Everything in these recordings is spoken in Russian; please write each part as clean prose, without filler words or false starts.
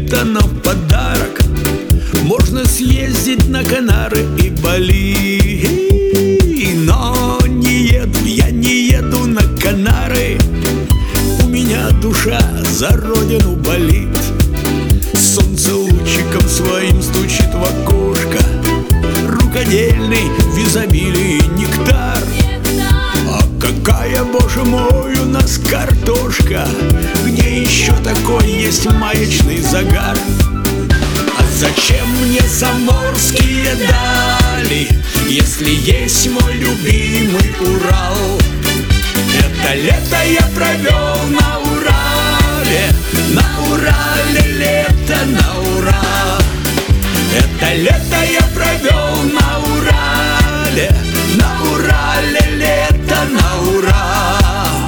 лето нам в подарок. Можно съездить на Канары и Бали. Но я не еду на Канары. У меня душа за родину болит. Солнце лучиком своим стучит в окошко. Рукодельный в изобилии нектар. А какая, боже мой, у нас картошка! Где еще такой есть маячный загар? А зачем мне заморские дали, если есть мой любимый Урал? Это лето я провел на Урале, на Урале лето на ура. Это лето я провел на Урале, на Урале лето на ура.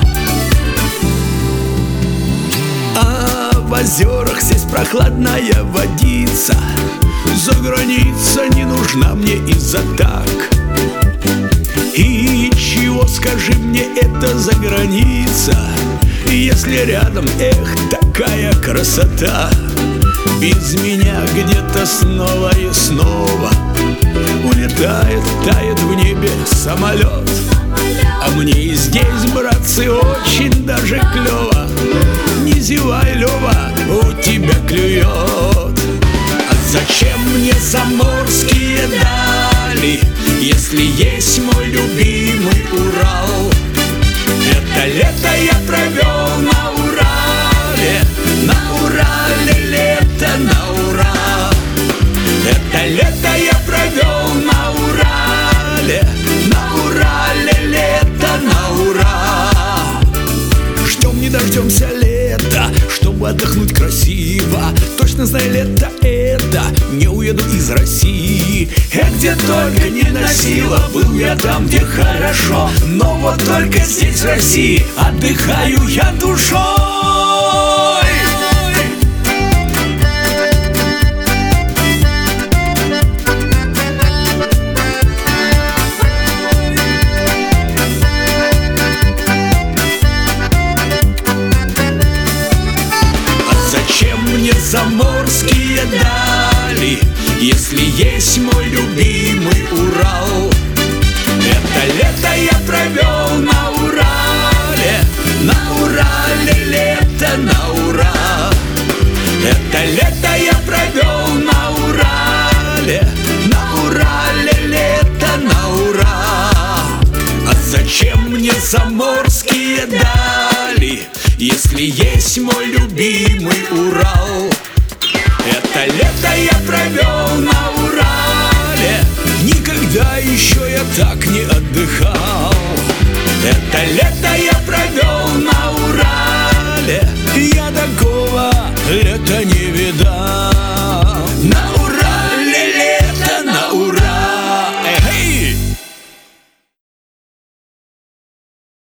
А в озерах здесь прохладная водица. За граница не нужна мне из-за так. И чего, скажи мне, это за граница, если рядом, эх, такая красота? Без меня где-то снова и снова улетает, тает в небе самолет. А мне и здесь, братцы, очень даже клево. Не зевай, Лёва, у тебя клюет. А зачем мне заморские дали, если есть мой любимый Урал? Это лето я провел на Урале, на Урале лето на ура. Это лето я провел на Урале, на Урале лето на ура. Ждем не дождемся лета, чтобы отдохнуть красиво. Точно знаю, лето это, не уеду из России. Где только не носила, был я там, где хорошо. Но вот только здесь, в России, отдыхаю я душой. Заморские дали, если есть мой любимый Урал. Это лето я провел на Урале, на Урале лето на ура. Это лето я провел на Урале, на Урале лето на ура. А зачем мне заморские дали, если есть мой любимый Урал? Это лето я провел на Урале, никогда еще я так не отдыхал. Это лето я